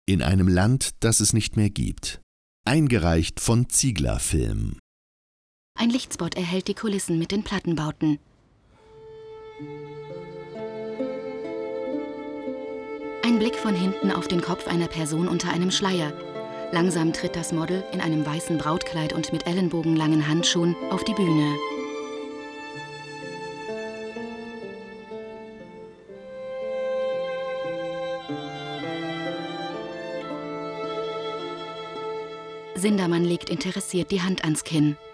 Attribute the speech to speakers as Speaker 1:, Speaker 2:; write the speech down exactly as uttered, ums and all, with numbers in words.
Speaker 1: In einem Land, das es nicht mehr gibt. Eingereicht von Ziegler Film.
Speaker 2: Ein Lichtspot erhellt die Kulissen mit den Plattenbauten. Ein Blick von hinten auf den Kopf einer Person unter einem Schleier. Langsam tritt das Model in einem weißen Brautkleid und mit ellenbogenlangen Handschuhen auf die Bühne. Sindermann legt interessiert die Hand ans Kinn.